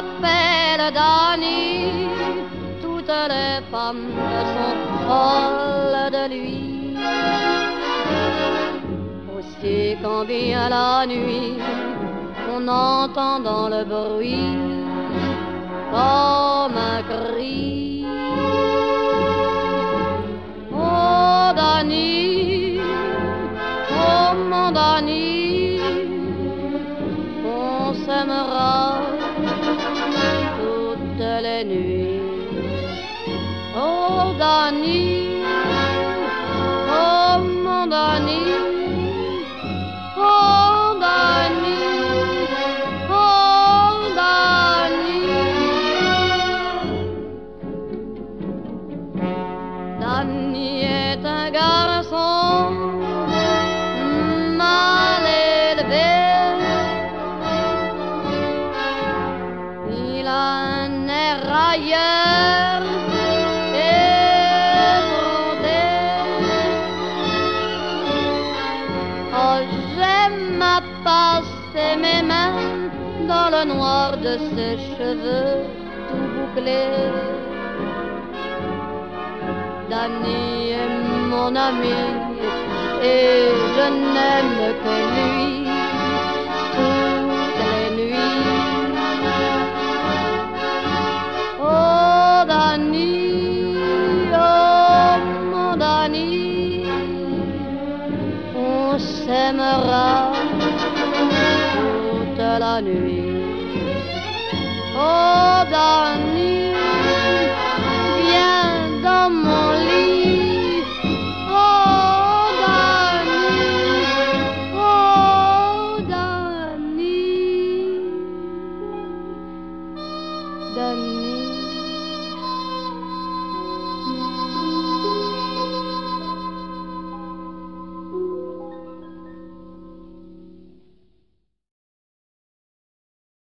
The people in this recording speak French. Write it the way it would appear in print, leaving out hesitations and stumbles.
m'appelle Dany, toutes les femmes sont folles de lui. Aussi quand vient la nuit, on entend dans le bruit comme un cri. Oh Dany, oh mon Dany, on s'aimera toutes les nuits. Oh Dany, oh mon Dany, oh Dany, oh Dany. Dany est un garçon mal élevé. Il a un air railleur et brodé. Oh, j'aime à passer mes mains dans le noir de ses cheveux tout bouclés. Dany est mon ami et je n'aime que lui toutes les nuits. Oh Dany, oh mon Dany, on s'aimera toute la nuit. Oh Dany.